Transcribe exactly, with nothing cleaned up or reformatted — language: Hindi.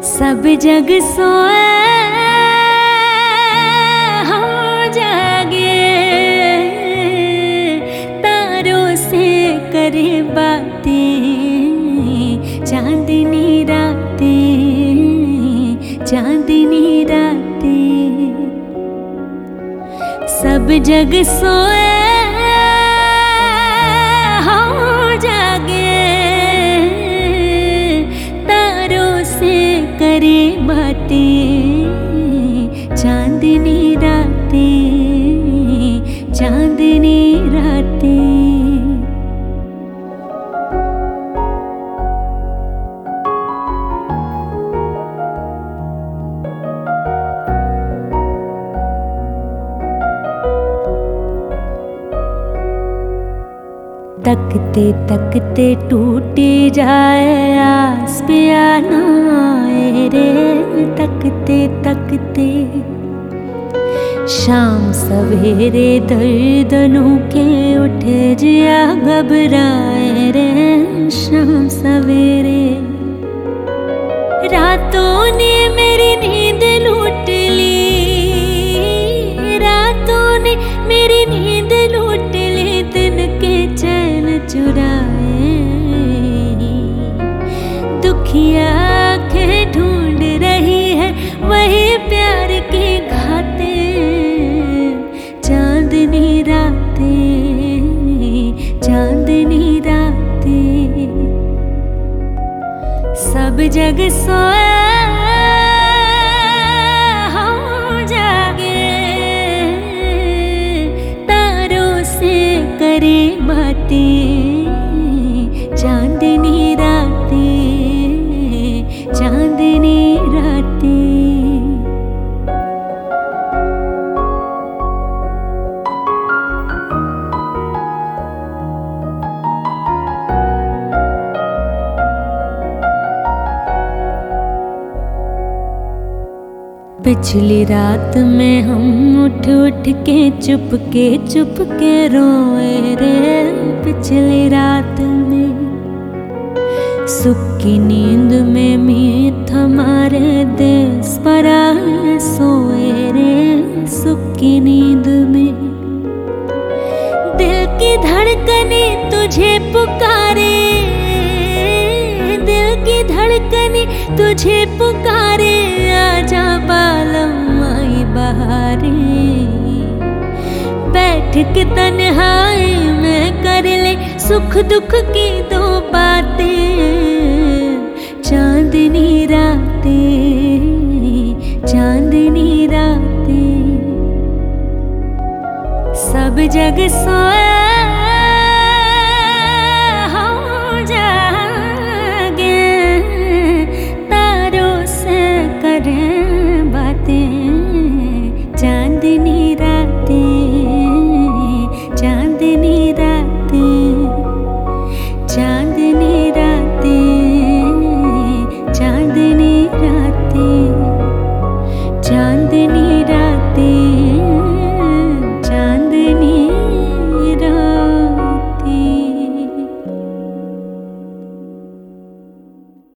सब जग सोए हम जागे, तारों से करे बातें चांदनी रातें, चांदनी रातें। सब जग सोए हम जागे, तारों से करे बातें चांदनी रातें, चांदनी रातें। तकते तकते टूटी जाए आस पियानो रे, तकते तकते शाम सवेरे दर्दनों के उठ जिया घबराए रे, शाम सवेरे। रातों ने मेरी नींद लूट ली, रातों ने मेरी नींद लूट ली, दिन के चैन चुराए। दुखिया आँखें ढूंढ रही है वही प्यार की घाटे, चांदनी रातें, चांदनी रातें। सब जग सोए हम जागे, तारों से करे बातें चांदनी रातें, चांदनी रातें। पिछली रात में हम उठ उठ के चुप के चुप के रोए रे, पिछली रात में सुख की नींद में मीत हमारे देश पर आए सोए रे, सुख की नींद में। दिल की धड़कने तुझे पुकारे, दिल की धड़कने तुझे पुकारे, आजा बालम आई बहारे। बैठ के तन्हाई में कर ले सुख दुख की दो बातें, चांदनी रातें, चांदनी रातें। सब जग सोए